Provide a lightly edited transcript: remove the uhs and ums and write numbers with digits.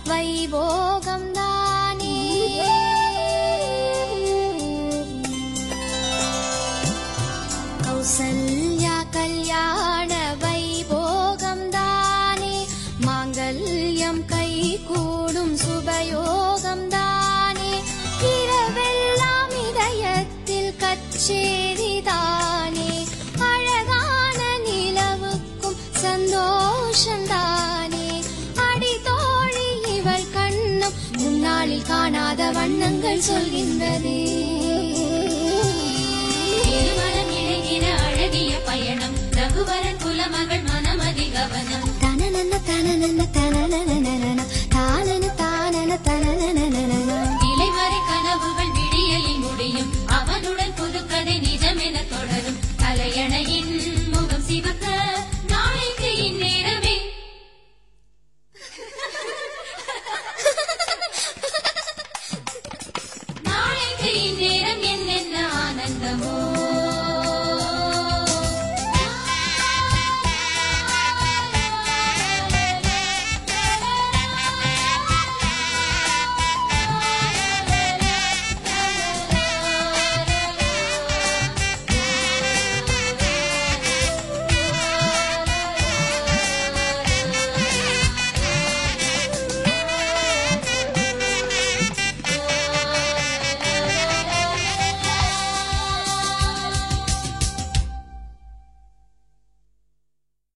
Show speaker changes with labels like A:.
A: வைபோகம்தானே. கௌசல்யா கல்யாண வைபோகம்தானே. மாங்கல்யம் கை கூடும் சுபயோகம்தானே. இரவெல்லாம் இதயத்தில் கச்சேரிதானே. அழகான நிலவுக்கும் சந்தோஷந்தானே. அடித்தோழி இவள் கண்ணும் முன்னாளில் காணாத வண்ணங்கள் சொல்கின்றதே.
B: திருமணம் இணைகிற அழகிய பயணம் ரகுவரன் குலமகள் மனமதி கவனம்.
A: தனனன்ன தனனன்ன